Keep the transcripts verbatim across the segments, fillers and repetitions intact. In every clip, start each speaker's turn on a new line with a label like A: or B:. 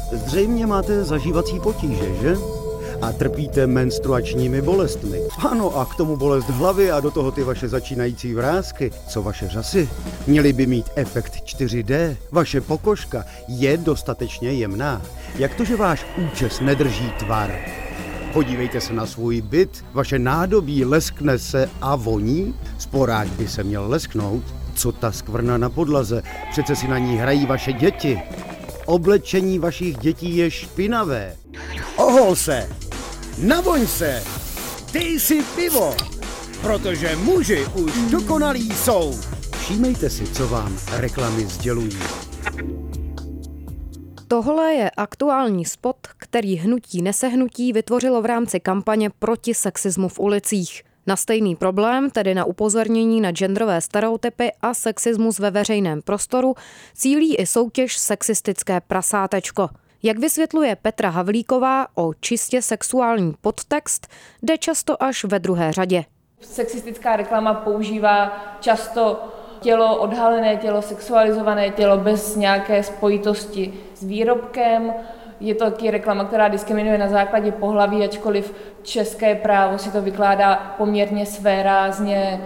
A: Zřejmě máte zažívací potíže, že? A trpíte menstruačními bolestmi. Ano, a k tomu bolest hlavy a do toho ty vaše začínající vrásky. Co vaše řasy? Měly by mít efekt čtyři dé. Vaše pokožka je dostatečně jemná. Jak to, že váš účes nedrží tvar? Podívejte se na svůj byt, vaše nádobí leskne se a voní? Sporák by se měl lesknout. Co ta skvrna na podlaze? Přece si na ní hrají vaše děti. Oblečení vašich dětí je špinavé. Ohol se! Navoň se! Dej si pivo! Protože muži už dokonalí jsou! Všímejte si, co vám reklamy sdělují.
B: Tohle je aktuální spot, který hnutí Nesehnutí vytvořilo v rámci kampaně proti sexismu v ulicích. Na stejný problém, tedy na upozornění na genderové stereotypy a sexismus ve veřejném prostoru, cílí i soutěž Sexistické prasátečko. Jak vysvětluje Petra Havlíková, o čistě sexuální podtext jde často až ve druhé řadě.
C: Sexistická reklama používá často tělo, odhalené tělo, sexualizované tělo bez nějaké spojitosti s výrobkem. Je to taky reklama, která diskriminuje na základě pohlaví, ačkoliv české právo si to vykládá poměrně svérázně,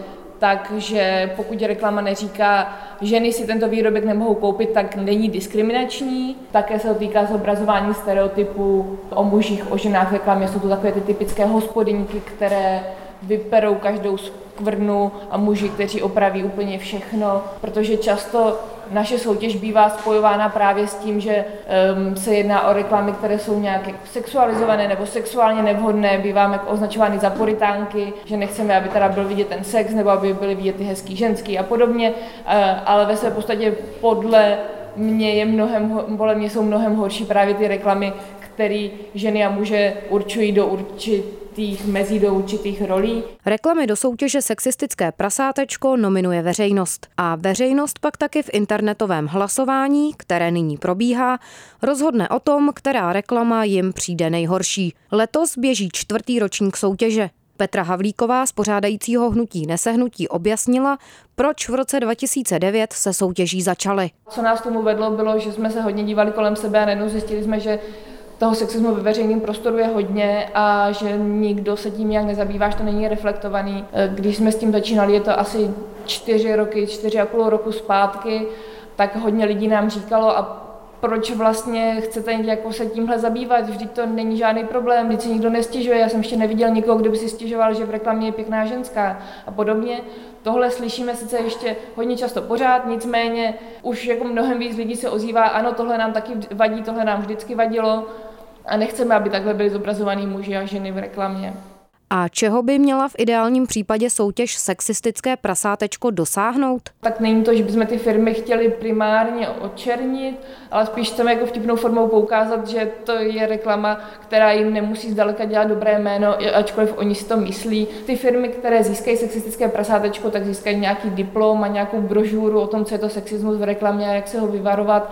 C: takže pokud reklama neříká, ženy si tento výrobek nemohou koupit, tak není diskriminační. Také se to týká zobrazování stereotypů o mužích, o ženách v reklamě. Jsou to takové ty typické hospodyňky, které vyperou každou skvrnu a muži, kteří opraví úplně všechno, protože často naše soutěž bývá spojována právě s tím, že um, se jedná o reklamy, které jsou nějaké sexualizované nebo sexuálně nevhodné, býváme označovány za puritánky, že nechceme, aby teda byl vidět ten sex nebo aby byly vidět ty hezký ženský a podobně, uh, ale ve své podstatě podle mě, je mnohem, podle mě jsou mnohem horší právě ty reklamy, které ženy a muže určují do určitých mezí, do určitých rolí.
B: Reklamy do soutěže Sexistické prasátečko nominuje veřejnost. A veřejnost pak taky v internetovém hlasování, které nyní probíhá, rozhodne o tom, která reklama jim přijde nejhorší. Letos běží čtvrtý ročník soutěže. Petra Havlíková z pořádajícího hnutí Nesehnutí objasnila, proč v roce dva tisíce devět se soutěží začaly.
C: Co nás tomu vedlo, bylo, že jsme se hodně dívali kolem sebe a najednou zjistili jsme, že toho sexismu ve veřejném prostoru je hodně a že nikdo se tím nějak nezabývá, že to není reflektovaný. Když jsme s tím začínali, je to asi čtyři roky, čtyři a půl roku zpátky, tak hodně lidí nám říkalo, a proč vlastně chcete jako se tímhle zabývat, vždyť to není žádný problém, vždyť si nikdo nestěžuje, já jsem ještě neviděl nikoho, kdo by si stěžoval, že v reklamě je pěkná ženská a podobně. Tohle slyšíme sice ještě hodně často pořád, nicméně už jako mnohem víc lidí se ozývá, ano, tohle nám taky vadí, tohle nám vždycky vadilo a nechceme, aby takhle byli zobrazovaní muži a ženy v reklamě.
B: A čeho by měla v ideálním případě soutěž Sexistické prasátečko dosáhnout?
C: Tak není to, že bychom ty firmy chtěli primárně očernit, ale spíš chceme jako vtipnou formou poukázat, že to je reklama, která jim nemusí zdaleka dělat dobré jméno, ačkoliv oni si to myslí. Ty firmy, které získají Sexistické prasátečko, tak získají nějaký diplom a nějakou brožuru o tom, co je to sexismus v reklamě a jak se ho vyvarovat,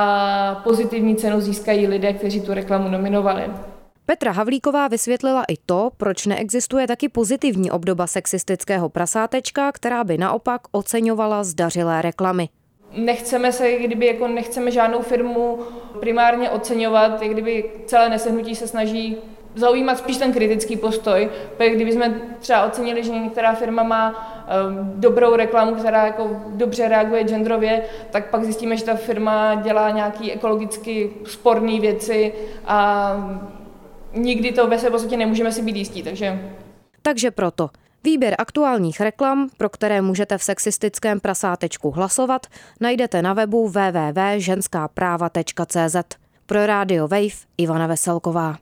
C: a pozitivní cenu získají lidé, kteří tu reklamu nominovali.
B: Petra Havlíková vysvětlila i to, proč neexistuje taky pozitivní obdoba sexistického prasátečka, která by naopak oceňovala zdařilé reklamy.
C: Nechceme se, kdyby jako nechceme žádnou firmu primárně oceňovat, i kdyby celé Nesehnutí se snaží zaujímat spíš ten kritický postoj, protože kdybychom třeba ocenili, že některá firma má um, dobrou reklamu, která jako dobře reaguje genderově, tak pak zjistíme, že ta firma dělá nějaké ekologicky sporné věci a nikdy to ve své podstatě nemůžeme si být jistí, takže...
B: Takže proto výběr aktuálních reklam, pro které můžete v Sexistickém prasátečku hlasovat, najdete na webu w w w tečka ženská práva tečka c z. Pro Rádio Wave Ivana Veselková.